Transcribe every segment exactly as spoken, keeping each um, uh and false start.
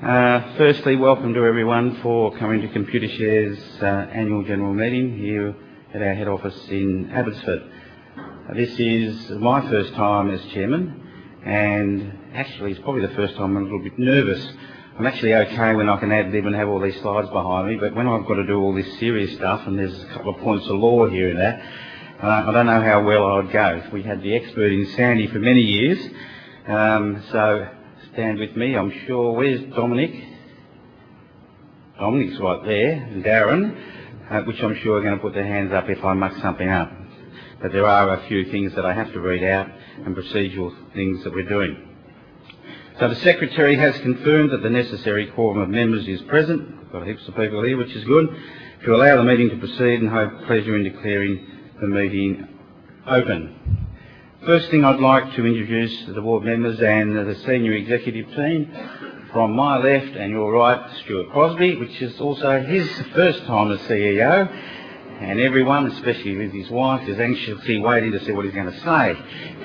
Uh, firstly, welcome to everyone for coming to Computershare's uh, annual general meeting here at our head office in Abbotsford. Uh, this is my first time as chairman, and actually it's probably the first time I'm a little bit nervous. I'm actually okay when I can ad lib and have all these slides behind me, but when I've got to do all this serious stuff and there's a couple of points of law here and there, uh, I don't know how well I would go. We had the expert in Sandy for many years, um, so stand with me. I'm sure. Where's Dominic? Dominic's right there, and Darren, uh, which I'm sure are going to put their hands up if I muck something up. But there are a few things that I have to read out and procedural things that we're doing. So the Secretary has confirmed that the necessary quorum of members is present. We've got heaps of people here, which is good, to allow the meeting to proceed, and have pleasure in declaring the meeting open. First thing, I'd like to introduce the board members and the senior executive team. From my left and your right, Stuart Crosby, which is also his first time as C E O, and everyone, especially with his wife, is anxiously waiting to see what he's going to say.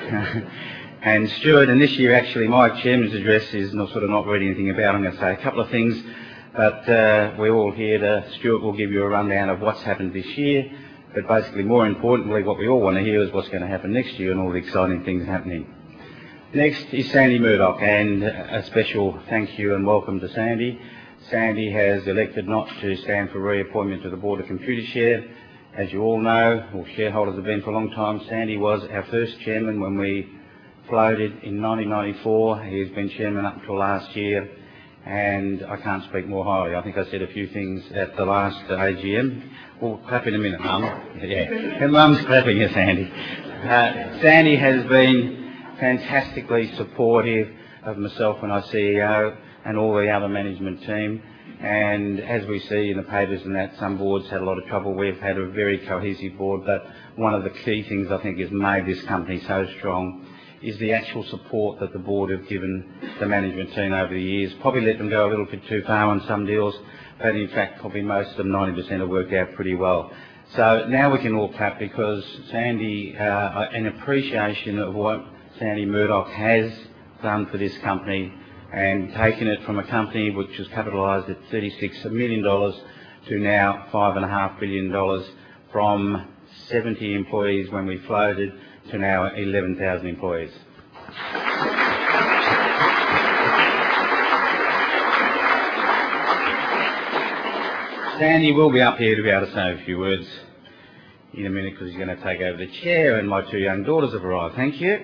And Stuart, and this year actually my chairman's address is not sort of not read anything about. I'm going to say a couple of things, but uh, we're all here to, Stuart will give you a rundown of what's happened this year, but basically more importantly what we all want to hear is what's going to happen next year and all the exciting things happening. Next is Sandy Murdoch, and a special thank you and welcome to Sandy. Sandy has elected not to stand for reappointment to the board of Computershare. As you all know, or shareholders have been for a long time, Sandy was our first chairman when we floated in nineteen ninety-four. He's been chairman up until last year, and I can't speak more highly. I think I said a few things at the last A G M. We'll clap in a minute, Mum. Yeah, and Mum's clapping at Sandy. Uh, Sandy has been fantastically supportive of myself when I was C E O and all the other management team. And as we see in the papers and that, some boards had a lot of trouble. We've had a very cohesive board, but one of the key things I think has made this company so strong is the actual support that the board have given the management team over the years. Probably let them go a little bit too far on some deals, but in fact probably most of them, ninety percent, have worked out pretty well. So now we can all clap because Sandy, uh, an appreciation of what Sandy Murdoch has done for this company and taken it from a company which was capitalised at thirty-six million dollars to now five point five billion dollars, from seventy employees when we floated to now eleven thousand employees. Sandy will be up here to be able to say a few words in a minute because he's going to take over the chair, and my two young daughters have arrived. Thank you.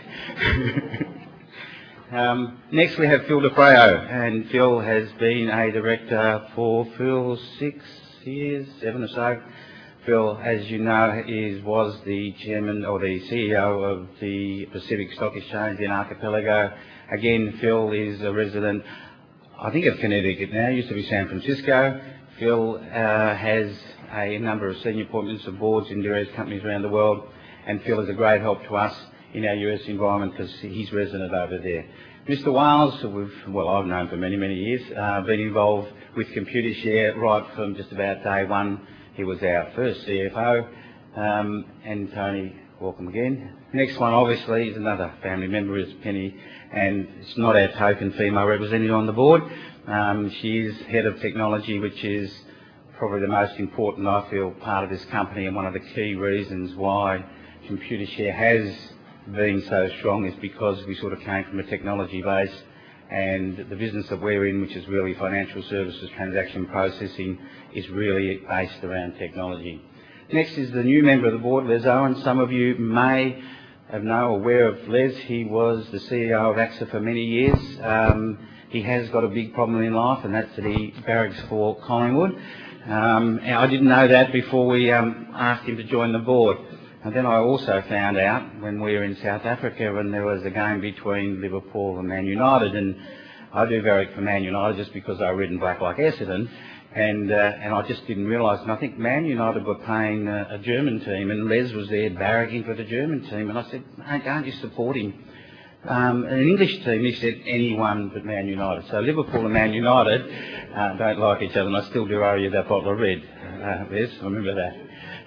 um, next we have Phil DeFreo, and Phil has been a director for Phil six years, seven or so. Phil, as you know, is was the chairman or the C E O of the Pacific Stock Exchange in Archipelago. Again, Phil is a resident, I think, of Connecticut now, used to be San Francisco. Phil uh, has a number of senior appointments of boards in various companies around the world, and Phil is a great help to us in our U S environment because he's resident over there. Mister Wales, who we've, well, I've known for many, many years, uh, been involved with Computershare right from just about day one. He was our first C F O, um, and Tony, welcome again. Next one, obviously, is another family member, is Penny, and it's not our token female representative on the board. Um, she is head of technology, which is probably the most important, I feel, part of this company, and one of the key reasons why Computershare has been so strong is because we sort of came from a technology base, and the business that we're in, which is really financial services, transaction processing, is really based around technology. Next is the new member of the board, Les Owen. Some of you may have known or aware of Les. He was the C E O of AXA for many years. Um, he has got a big problem in life, and that's that he barracks for Collingwood. Um, and I didn't know that before we um, asked him to join the board. And then I also found out when we were in South Africa and there was a game between Liverpool and Man United, and I do barrack for Man United just because I read in black like Essendon, and uh, and I just didn't realise, and I think Man United were playing uh, a German team, and Les was there barracking for the German team, and I said, mate, aren't you supporting um, an English team? He said, anyone but Man United. So Liverpool and Man United uh, don't like each other, and I still do owe you that bottle of red, uh, Les, remember that.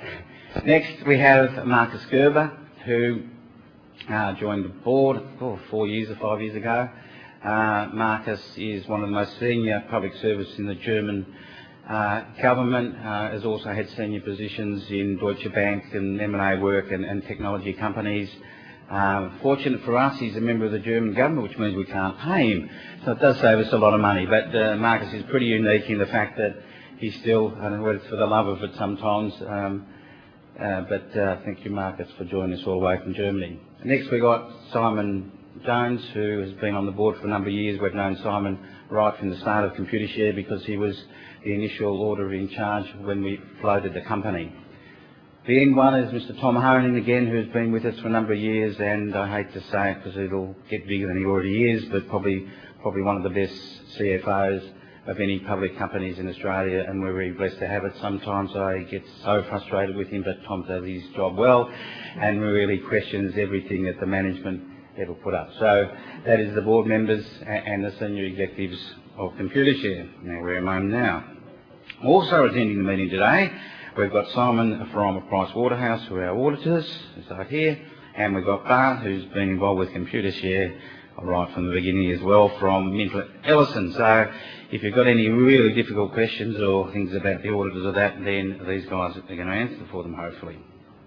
Next we have Marcus Gerber, who uh, joined the board oh, four years or five years ago. Uh, Marcus is one of the most senior public servants in the German uh, government, uh, has also had senior positions in Deutsche Bank and M and A work and, and technology companies. Uh, fortunate for us, he's a member of the German government, which means we can't pay him. So it does save us a lot of money. But uh, Marcus is pretty unique in the fact that he's still, I don't know whether it's for the love of it sometimes, um, uh, but uh, thank you, Marcus, for joining us all the way from Germany. Next we got Simon Jones, who has been on the board for a number of years. We've known Simon right from the start of Computershare because he was the initial auditor in charge when we floated the company. The end one is Mister Tom Honing again, who's been with us for a number of years, and I hate to say it because it'll get bigger than he already is, but probably probably one of the best C F Os of any public companies in Australia, and we're really blessed to have it. Sometimes I get so frustrated with him, but Tom does his job well and really questions everything that the management ever put up. So that is the board members and the senior executives of Computershare. Now we're among them now. Also attending the meeting today, we've got Simon from Pricewaterhouse, who are our auditors, who's right here, and we've got Bart, who's been involved with Computershare right from the beginning as well, from Minter Ellison. So if you've got any really difficult questions or things about the auditors or that, then these guys are going to answer for them, hopefully.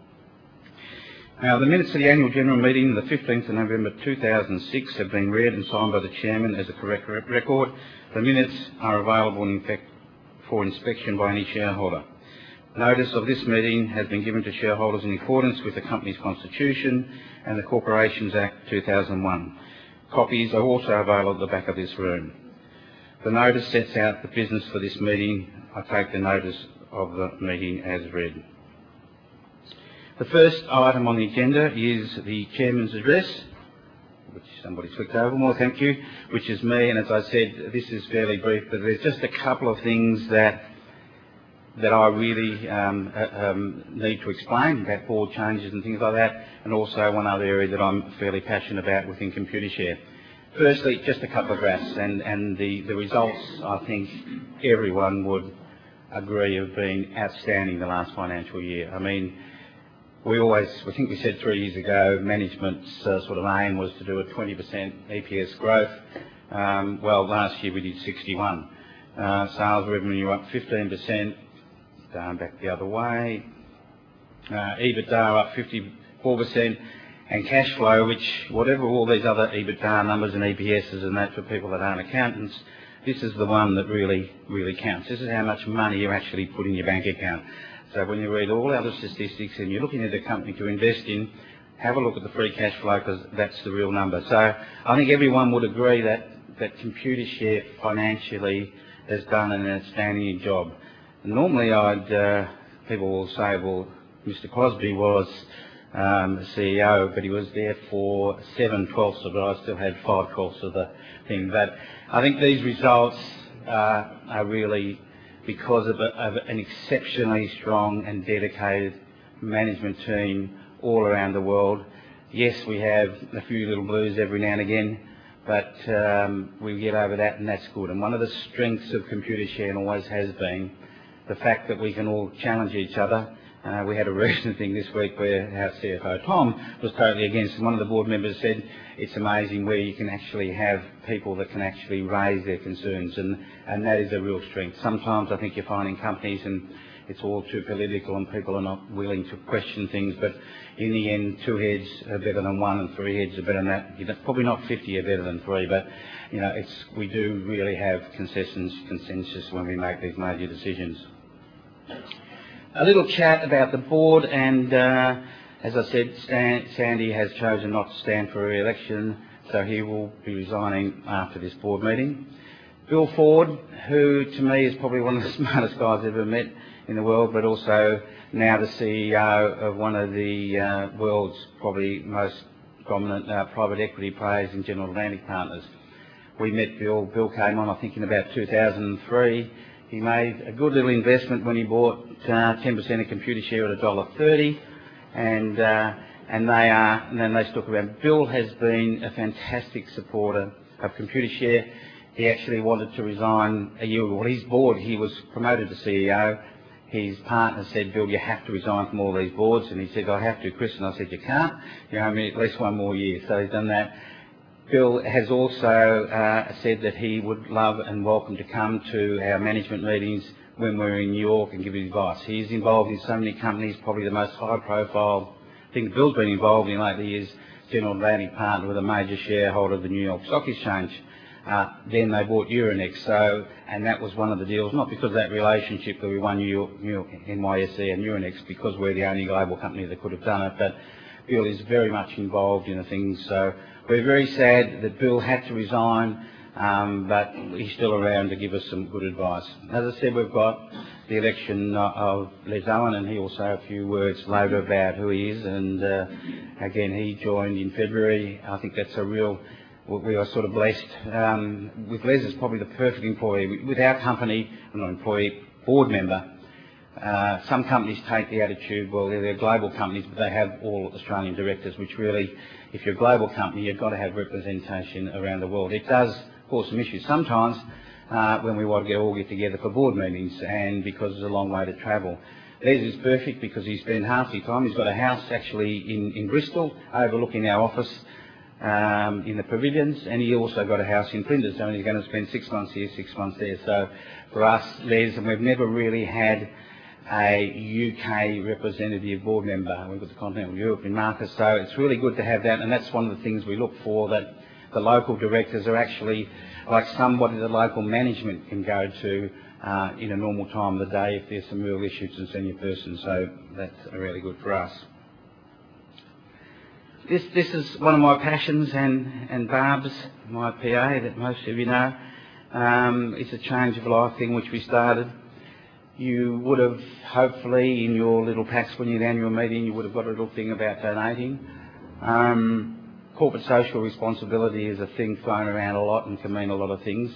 Now, the minutes of the annual general meeting, the fifteenth of November two thousand six, have been read and signed by the chairman as a correct record. The minutes are available in fact for inspection by any shareholder. Notice of this meeting has been given to shareholders in accordance with the company's constitution and the Corporations Act two thousand one. Copies are also available at the back of this room. The notice sets out the business for this meeting. I take the notice of the meeting as read. The first item on the agenda is the Chairman's address, which somebody's clicked over more, thank you, which is me, and as I said, this is fairly brief, but there's just a couple of things that that I really um, uh, um, need to explain about board changes and things like that, and also one other area that I'm fairly passionate about within Computershare. Firstly, just a couple of graphs, and, and the, the results, I think everyone would agree, have been outstanding the last financial year. I mean, we always, I think we said three years ago, management's uh, sort of aim was to do a twenty percent E P S growth. Um, well, last year we did sixty-one. Uh, sales revenue up fifteen percent, down back the other way. Uh, EBITDA up fifty-four percent, and cash flow, which, whatever all these other EBITDA numbers and E P S's and that for people that aren't accountants, this is the one that really, really counts. This is how much money you actually put in your bank account. So when you read all other statistics and you're looking at a company to invest in, have a look at the free cash flow, because that's the real number. So I think everyone would agree that, that Computershare financially has done an outstanding job. Normally I'd, uh, people will say, well, Mister Crosby was um, the C E O, but he was there for seven twelfths of it. I still had five twelfths of the thing. But I think these results uh, are really because of, a, of an exceptionally strong and dedicated management team all around the world. Yes, we have a few little blues every now and again, but um, we get over that, and that's good. And one of the strengths of Computershare, and always has been, the fact that we can all challenge each other. Uh, we had a recent thing this week where our C F O Tom was totally against, and one of the board members said it's amazing where you can actually have people that can actually raise their concerns, and, and that is a real strength. Sometimes I think you find in companies and it's all too political and people are not willing to question things, but in the end two heads are better than one and three heads are better than that. You know, probably not fifty are better than three, but you know, it's, we do really have consensus, consensus when we make these major decisions. A little chat about the board, and uh, as I said, Stan, Sandy has chosen not to stand for re-election, so he will be resigning after this board meeting. Bill Ford, who to me is probably one of the smartest guys I've ever met in the world, but also now the C E O of one of the uh, world's probably most prominent uh, private equity players in General Atlantic Partners. We met Bill, Bill came on I think in about two thousand three. He made a good little investment when he bought uh, ten percent of Computershare at one dollar thirty, and uh, and they are, and then they stuck around. Bill has been a fantastic supporter of Computershare. He actually wanted to resign a year ago. Well, his board, he was promoted to C E O. His partner said, Bill, you have to resign from all these boards, and he said, I have to, Chris, and I said, you can't. You owe me at least one more year. So he's done that. Bill has also uh, said that he would love and welcome to come to our management meetings when we're in New York and give his advice. He's involved in so many companies. Probably the most high-profile thing Bill's been involved in lately is General Atlantic partner with a major shareholder of the New York Stock Exchange. Uh, then they bought Euronext, so, and that was one of the deals, not because of that relationship that we won New York, New York N Y S E and Euronext, because we're the only global company that could have done it, but Bill is very much involved in the things. So we're very sad that Bill had to resign, um, but he's still around to give us some good advice. As I said, we've got the election of Les Owen, and he will say a few words later about who he is, and uh, again, he joined in February. I think that's a real, we are sort of blessed. Um, with Les is probably the perfect employee. With our company, I'm not employee, board member, Uh, some companies take the attitude, well, they're, they're global companies, but they have all Australian directors, which really, if you're a global company, you've got to have representation around the world. It does cause some issues sometimes uh, when we want to get all get together for board meetings, and because it's a long way to travel. Les is perfect because he spent half his time. He's got a house actually in, in Bristol overlooking our office um, in the pavilions, and he also got a house in Flinders, so he's going to spend six months here, six months there. So for us, Les, and we've never really had a U K representative board member. We've got the continental Europe in Marcus, so it's really good to have that, and that's one of the things we look for, that the local directors are actually like somebody the local management can go to uh, in a normal time of the day if there's some real issues and senior person, so that's really good for us. This, this is one of my passions, and, and Barb's, my P A that most of you know. Um, it's a change of life thing which we started. You would have, hopefully, in your little packs when you're at the annual meeting, you would have got a little thing about donating. Um, corporate social responsibility is a thing thrown around a lot and can mean a lot of things.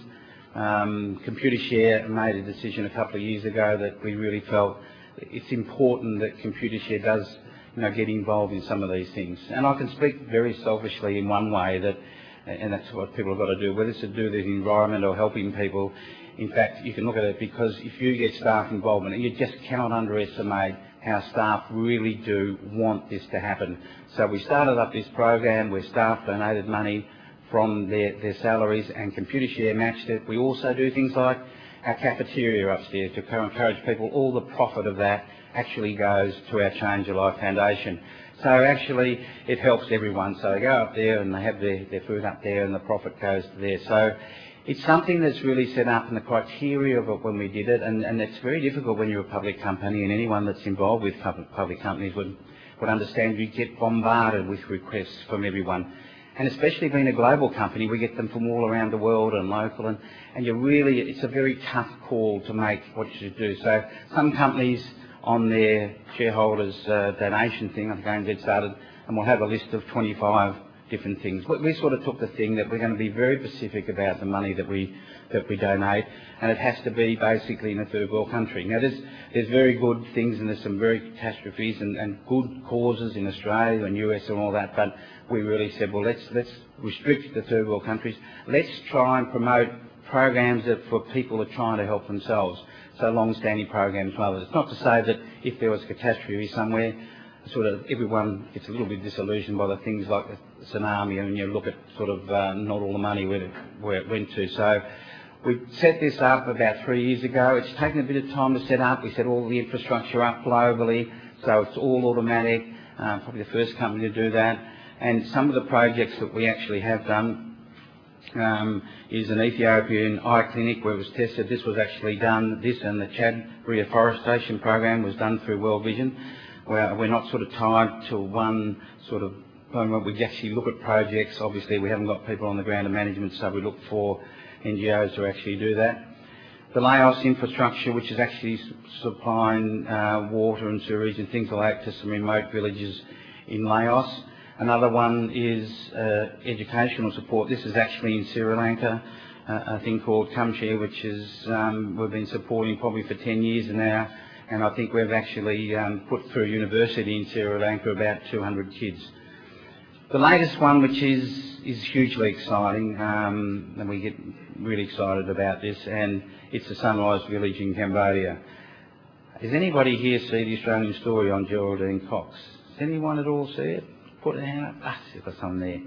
Um, Computershare made a decision a couple of years ago that we really felt it's important that Computershare does, you know, get involved in some of these things. And I can speak very selfishly in one way, that, and that's what people have got to do, whether it's to do with the environment or helping people. In fact, you can look at it because if you get staff involvement, and you just cannot underestimate how staff really do want this to happen. So we started up this program where staff donated money from their, their salaries, and Computershare matched it. We also do things like our cafeteria upstairs to encourage people. All the profit of that actually goes to our Change Your Life Foundation. So actually it helps everyone. So they go up there and they have their, their food up there, and the profit goes to there. So it's something that's really set up in the criteria of it when we did it, and, and it's very difficult when you're a public company, and anyone that's involved with public, public companies would, would understand you get bombarded with requests from everyone. And especially being a global company, we get them from all around the world and local, and, and you really, it's a very tough call to make what you should do. So some companies on their shareholders uh, donation thing, I think A N Z started, and we'll have a list of twenty-five different things. We sort of took the thing that we're going to be very specific about the money that we that we donate, and it has to be basically in a third world country. Now there's there's very good things, and there's some very catastrophes and, and good causes in Australia and U S and all that, but we really said, well, let's let's restrict the third world countries. Let's try and promote programs that for people that are trying to help themselves. So long-standing programs rather. It's not to say that if there was a catastrophe somewhere, sort of everyone gets a little bit disillusioned by the things like the tsunami, and you look at sort of uh, not all the money where it, where it went to. So we set this up about three years ago. It's taken a bit of time to set up. We set all the infrastructure up globally, so it's all automatic. Uh, probably the first company to do that. And some of the projects that we actually have done um, is an Ethiopian eye clinic where it was tested. This was actually done, this and the Chad reforestation program was done through World Vision. Where we're not sort of tied to one sort of moment. We actually look at projects. Obviously, we haven't got people on the ground in management, so we look for N G Os to actually do that. The Laos infrastructure, which is actually supplying uh, water and sewage and things like that to some remote villages in Laos. Another one is uh, educational support. This is actually in Sri Lanka, uh, a thing called Camshare, which is um, we've been supporting probably for ten years now. And I think we've actually um, put through a university in Sri Lanka about two hundred kids. The latest one, which is, is hugely exciting, um, and we get really excited about this, and it's the Sunrise Village in Cambodia. Has anybody here seen the Australian Story on Geraldine Cox? Does anyone at all see it? Put it out. Ah, there's got some there.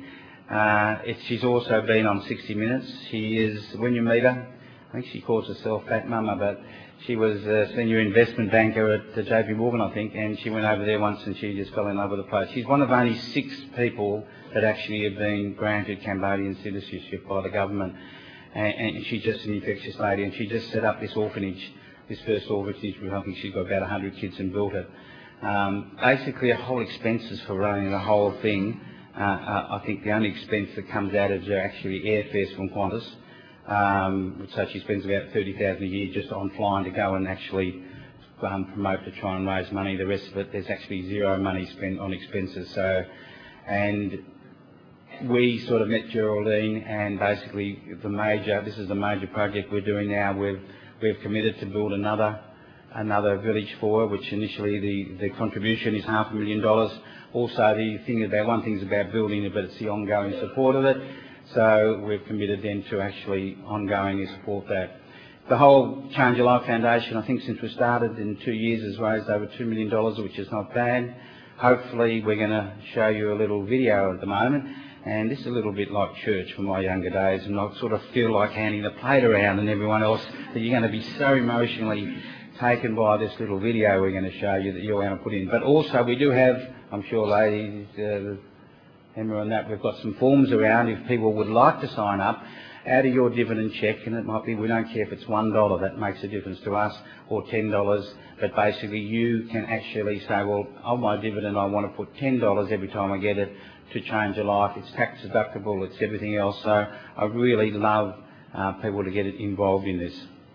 Uh, it, she's also been on sixty minutes. She is, when you meet her, I think she calls herself Fat Mama, but she was a senior investment banker at the J P Morgan, I think, and she went over there once and she just fell in love with the place. She's one of only six people that actually have been granted Cambodian citizenship by the government, and, and she's just an infectious lady, and she just set up this orphanage, this first orphanage. I think she's got about one hundred kids and built it. Um, basically, her whole expenses for running the whole thing, uh, uh, I think the only expense that comes out is actually airfares from Qantas. Um, so she spends about thirty thousand dollars a year just on flying to go and actually um, promote to try and raise money. The rest of it, there's actually zero money spent on expenses. So, and we sort of met Geraldine, and basically the major, this is the major project we're doing now. We've we've committed to build another another village for her, which initially the the contribution is half a million dollars. Also, the thing about one thing is about building it, but it's the ongoing support of it. So we've committed then to actually ongoing support that. The whole Change Your Life Foundation, I think since we started in two years, has raised over two million dollars, which is not bad. Hopefully we're going to show you a little video at the moment, and this is a little bit like church from my younger days, and I sort of feel like handing the plate around and everyone else, that you're going to be so emotionally taken by this little video we're going to show you that you're going to put in. But also we do have, I'm sure ladies, uh, Emma and that, we've got some forms around if people would like to sign up out of your dividend cheque, and it might be, we don't care if it's one dollar, that makes a difference to us, or ten dollars, but basically you can actually say, well, on my dividend I want to put ten dollars every time I get it to change your life. It's tax deductible, it's everything else, so I really love uh, people to get involved in this.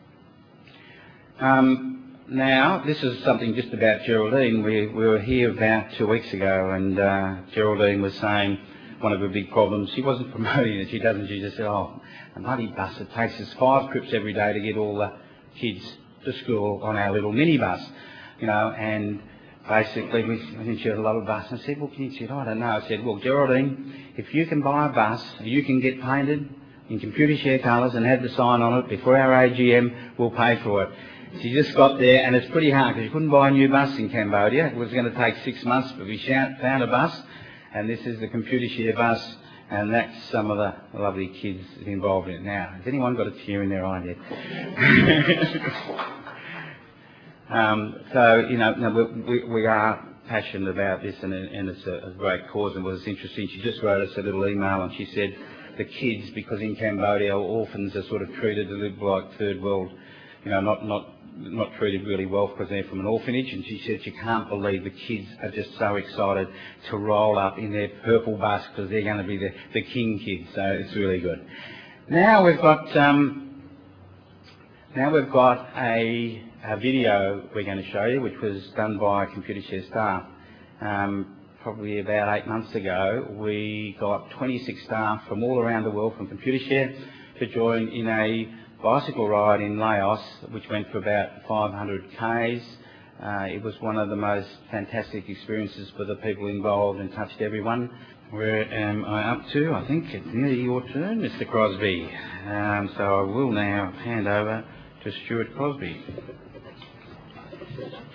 Um, Now, this is something just about Geraldine. We, we were here about two weeks ago, and uh, Geraldine was saying one of her big problems, she wasn't promoting it, she doesn't, she just said, oh, a bloody bus, it takes us five trips every day to get all the kids to school on our little minibus, you know, and basically, we, I think she had a lot of bus. And I said, well, can you, she said, I don't know. I said, well, Geraldine, if you can buy a bus, you can get painted in Computershare colours and have the sign on it before our A G M, we'll pay for it. She just got there, and it's pretty hard because you couldn't buy a new bus in Cambodia. It was going to take six months, but we found a bus, and this is the Computershare bus, and that's some of the lovely kids involved in it. Now, has anyone got a tear in their eye yet? um, so, you know, no, we, we are passionate about this, and, and it's a, a great cause, and it was interesting. She just wrote us a little email, and she said the kids, because in Cambodia orphans are sort of treated a little like third world, you know, not, not not treated really well because they're from an orphanage, and she said she can't believe the kids are just so excited to roll up in their purple bus because they're going to be the, the king kids, so it's really good. Now we've got um, now we've got a, a video we're going to show you, which was done by Computershare staff. Um, probably about eight months ago, we got twenty-six staff from all around the world from Computershare to join in a bicycle ride in Laos, which went for about five hundred kays. Uh, it was one of the most fantastic experiences for the people involved and touched everyone. Where am I up to? I think it's nearly your turn, Mister Crosby. Um, so I will now hand over to Stuart Crosby.